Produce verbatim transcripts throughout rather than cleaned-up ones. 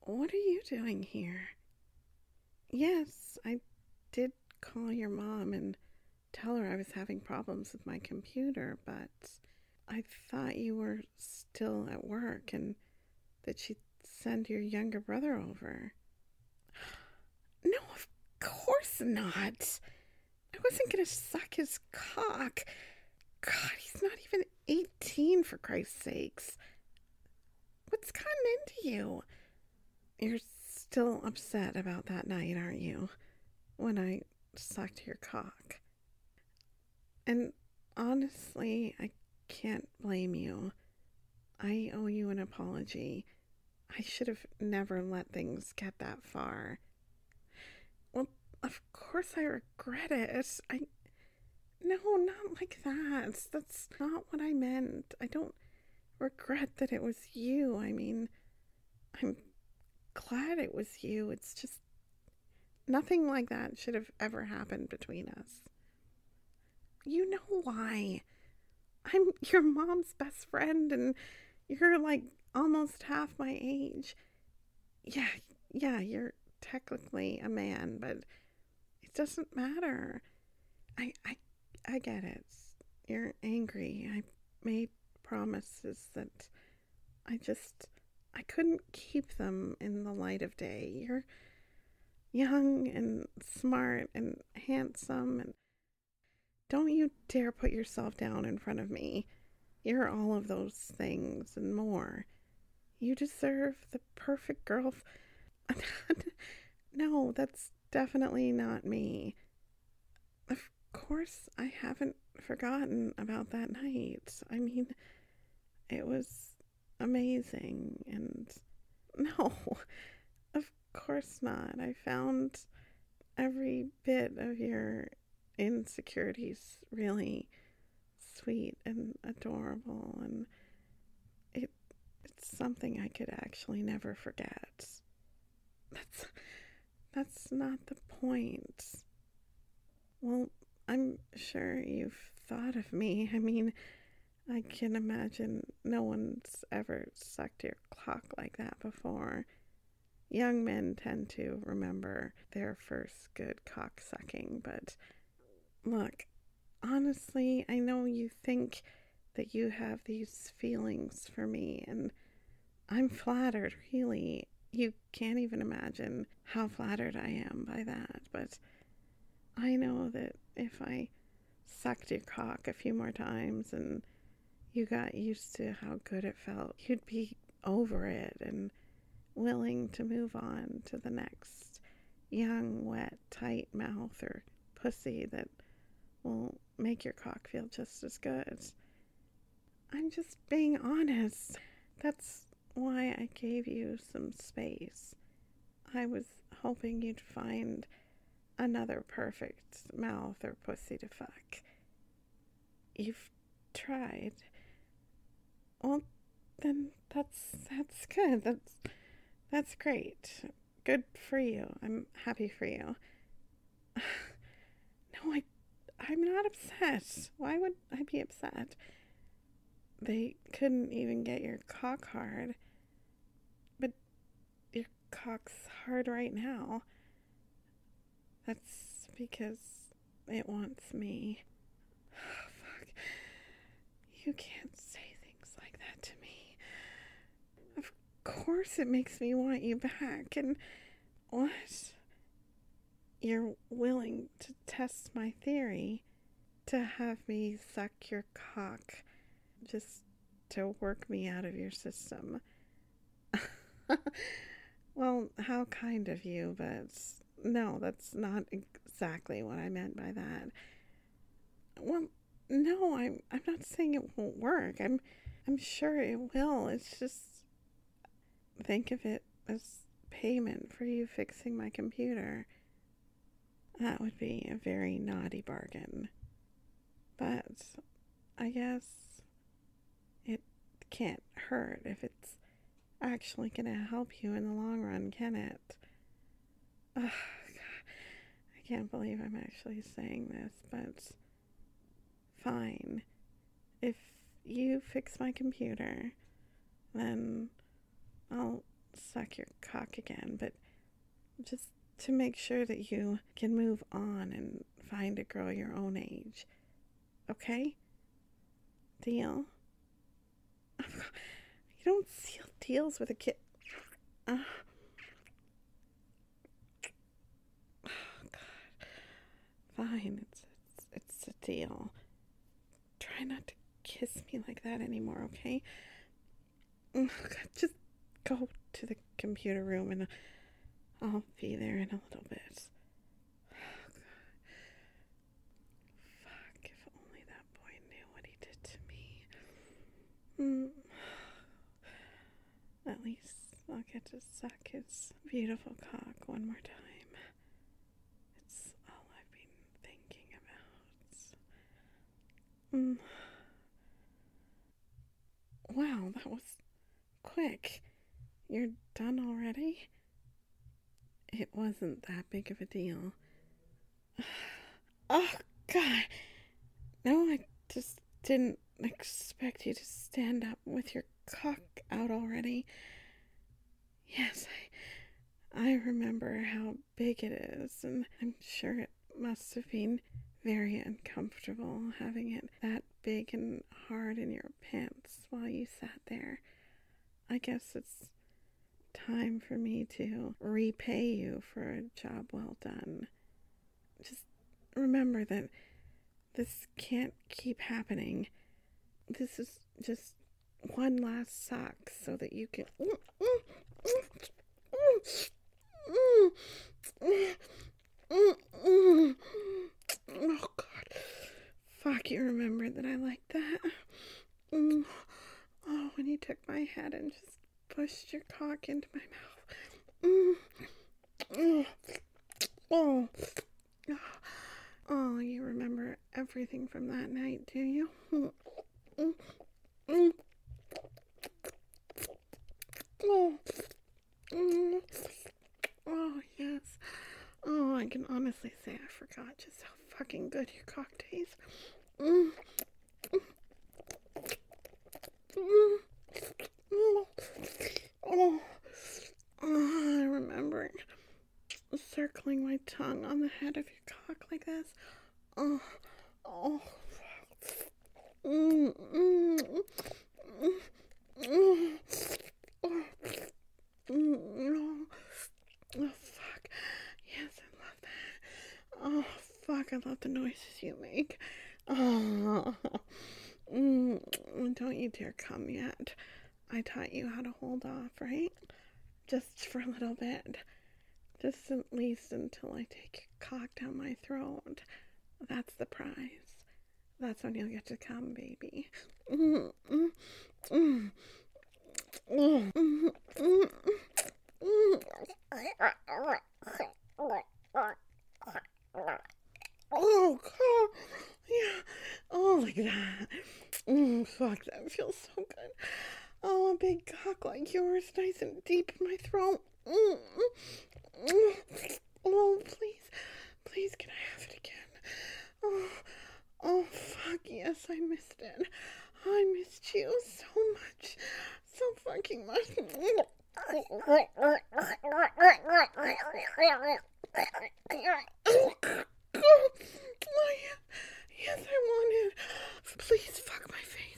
What are you doing here? Yes, I did call your mom and tell her I was having problems with my computer, but I thought you were still at work and that she'd send your younger brother over. No, of course not. I wasn't gonna suck his cock. God, he's not even eighteen, for Christ's sakes. What's gotten into you? You're still upset about that night, aren't you? When I sucked your cock. And honestly, I can't blame you. I owe you an apology. I should have never let things get that far. Well, of course I regret it. I. No, not like that. That's not what I meant. I don't regret that it was you. I mean, I'm glad it was you. It's just nothing like that should have ever happened between us. You know why. I'm your mom's best friend and you're like almost half my age. Yeah, yeah, you're technically a man, but it doesn't matter. I I I get it. You're angry. I made promises that I just I couldn't keep them in the light of day. You're young and smart and handsome and don't you dare put yourself down in front of me. You're all of those things and more. You deserve the perfect girl. F- no, that's definitely not me. Of course, I haven't forgotten about that night. I mean, it was amazing. And no, of course not. I found every bit of your insecurities really sweet and adorable, and it it's something I could actually never forget. That's that's not the point. Well, I'm sure you've thought of me. I mean, I can imagine no one's ever sucked your cock like that before. Young men tend to remember their first good cock sucking, but look, honestly, I know you think that you have these feelings for me, and I'm flattered, really. You can't even imagine how flattered I am by that, but I know that if I sucked your cock a few more times and you got used to how good it felt, you'd be over it and willing to move on to the next young, wet, tight mouth or pussy that will make your cock feel just as good. I'm just being honest. That's why I gave you some space. I was hoping you'd find another perfect mouth or pussy to fuck. You've tried. Well, then that's that's good. That's that's great. Good for you. I'm happy for you. No, I I'm not upset. Why would I be upset? They couldn't even get your cock hard. But your cock's hard right now. That's because it wants me. Oh, fuck. You can't say things like that to me. Of course it makes me want you back. And what? You're willing to test my theory to have me suck your cock just to work me out of your system. Well, how kind of you, but no, that's not exactly what I meant by that. Well, no, I'm I'm not saying it won't work. I'm I'm sure it will. It's just think of it as payment for you fixing my computer. That would be a very naughty bargain. But I guess it can't hurt if it's actually going to help you in the long run, can it? Ugh, I can't believe I'm actually saying this, but fine. If you fix my computer, then I'll suck your cock again, but just to make sure that you can move on and find a girl your own age. Okay? Deal? You don't seal deals with a kid. Uh, oh, God. Fine, it's, it's, it's a deal. Try not to kiss me like that anymore, okay? Oh, God, just go to the computer room and I'll be there in a little bit. Oh, God. Fuck, if only that boy knew what he did to me. Mm. At least I'll get to suck his beautiful cock one more time. It's all I've been thinking about. Mm. Wow, that was quick. You're done already? It wasn't that big of a deal. Oh, God. No, I just didn't expect you to stand up with your cock out already. Yes, I, I remember how big it is, and I'm sure it must have been very uncomfortable having it that big and hard in your pants while you sat there. I guess it's time for me to repay you for a job well done. Just remember that this can't keep happening. This is just one last suck so that you can... Oh, God. Fuck, you remembered that I liked that. Oh, when you took my head and just pushed your cock into my mouth. Oh. Oh, you remember everything from that night, do you? Oh. Oh, yes. Oh, I can honestly say I forgot just how fucking good your cock tastes. Mm. Mm. Oh. Oh. Oh, I remember circling my tongue on the head of your cock like this. Oh. Oh. Mm. Mm. Mm. Oh. Mm. Oh, fuck. Yes, I love that. Oh, fuck, I love the noises you make. Oh. Mm. Don't you dare come yet. I taught you how to hold off, right? Just for a little bit. Just at least until I take your cock down my throat. That's the prize. That's when you'll get to come, baby. Mm. Mm. Mm. Mm. Mm. Mm. Mm. Oh, God. Yeah. Oh, like that. Mm, fuck, that feels so good. Oh, a big cock like yours, nice and deep in my throat. Mm. Mm. Oh, please. Please, can I have it again? Oh, oh, fuck, yes, I missed it. I missed you so much. So fucking much. Oh, yes, yes, I want it. Please fuck my face.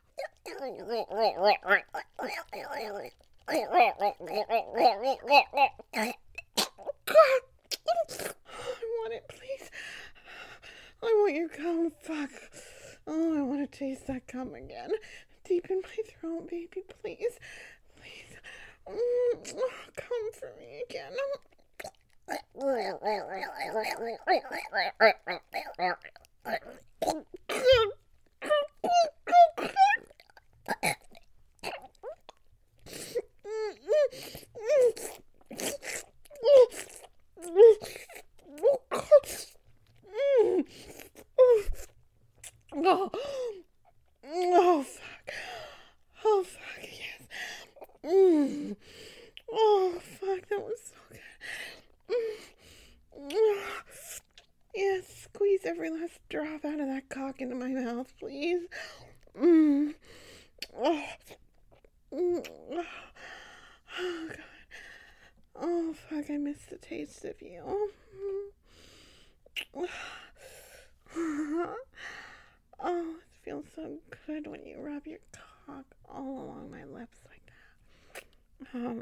God, I want it, please. I want your cum. Fuck. Oh, I want to taste that cum again. Deep in my throat, baby, please. Please. Mm, oh, come for me again. Oh, oh, fuck. Oh, fuck, yes. Mm. Oh, fuck, that was so good. Mm. Yes, squeeze every last drop out of that cock into my mouth, please. Mm. Oh. Mm. Oh, God. cock. I miss the taste of you. Oh, it feels so good when you rub your cock all along my lips like that. Um,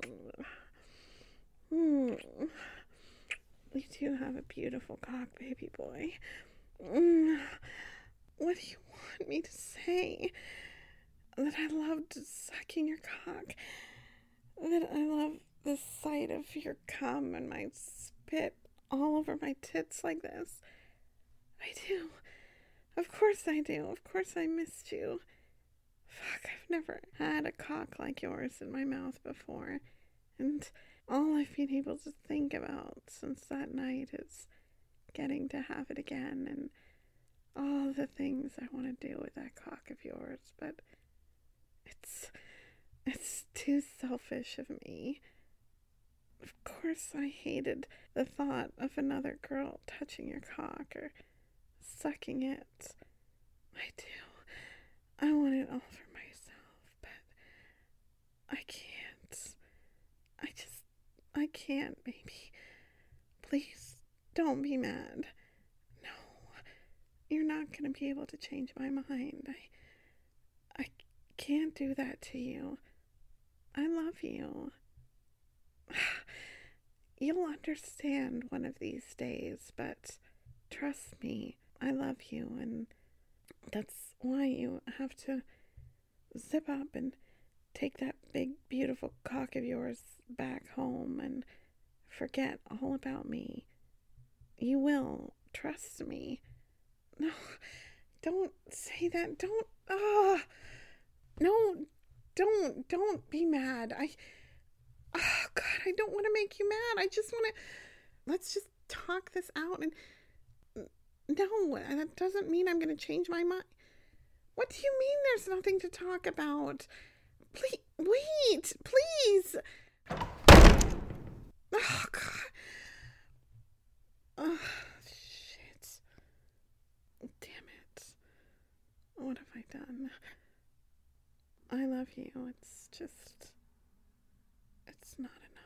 mm, you do have a beautiful cock, baby boy. Mm, what do you want me to say? That I loved sucking your cock? That I love the sight of your cum and my spit all over my tits like this? I do. Of course I do. Of course I missed you. Fuck, I've never had a cock like yours in my mouth before. And all I've been able to think about since that night is getting to have it again and all the things I want to do with that cock of yours. But it's, it's too selfish of me. Of course I hated the thought of another girl touching your cock or sucking it. I do. I want it all for myself, but I can't. I just, I can't, baby. Please, don't be mad. No, you're not going to be able to change my mind. I, I can't do that to you. I love you. You'll understand one of these days, but trust me, I love you, and that's why you have to zip up and take that big, beautiful cock of yours back home and forget all about me. You will. Trust me. No, don't say that. Don't. Ah. No, don't. Don't be mad. I. Oh, God, I don't want to make you mad. I just want to. Let's just talk this out. And no, that doesn't mean I'm going to change my mind. What do you mean there's nothing to talk about? Please, wait, please. Oh, God. Oh, shit. Damn it. What have I done? I love you. It's just, it's not enough.